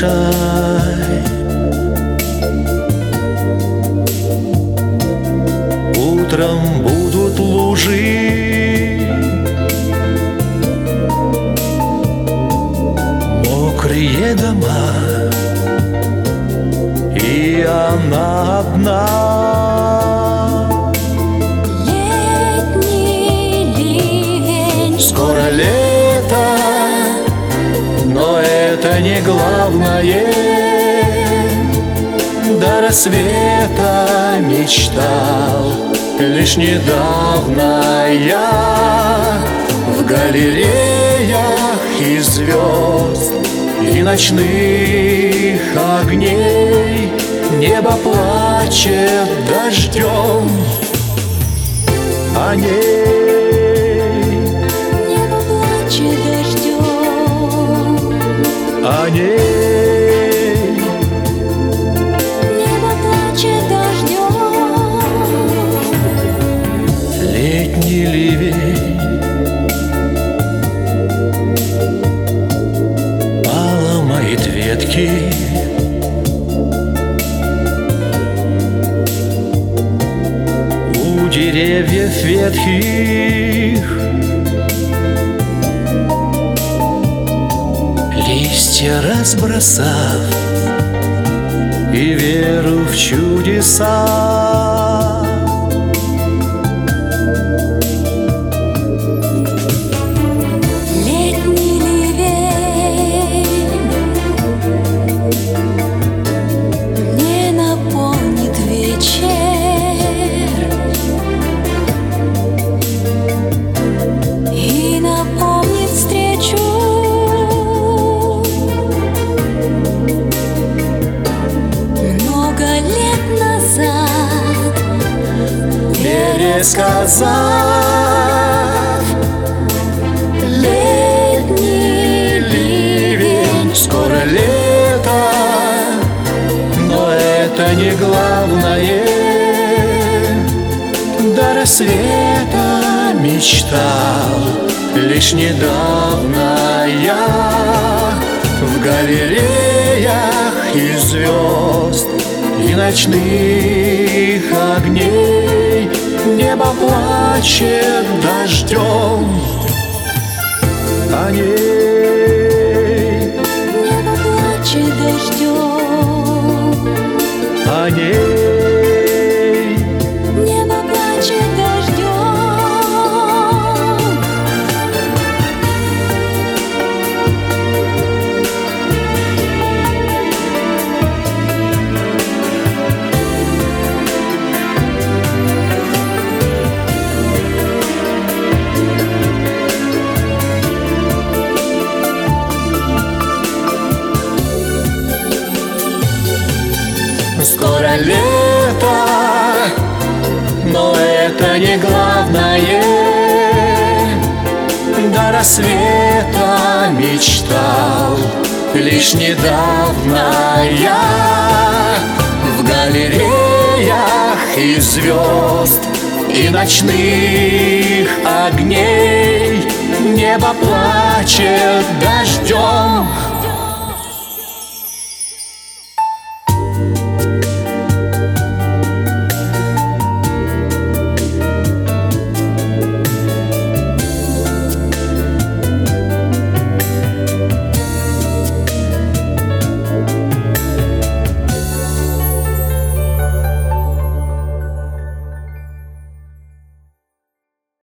мешай. Утром будут лужи, мокрые дома, и она одна. Летний ливень, Скоро лето, но это не главное. До рассвета мечтал лишь недавно я. В галереях и звезд, и ночных огней небо плачет дождем о ней, небо плачет дождем, о ней. небо плачет дождем. Летний ливень поломает ветки, у деревьев ветхих листья разбросав и веру в чудеса. Летний ливень не наполнит вечер, и напомнит встречу. Много лет назад, Пересказав летний ливень, скоро лето, но это не главное. До рассвета мечтал лишь недавно я. В галереях и звезд, и ночных огней небо плачет дождем о ней, небо плачет дождем, о ней. небо плачет дождем. Скоро лето, но это не главное. До рассвета мечтал лишь недавно я. В галереях и звезд, и ночных огней небо плачет дождем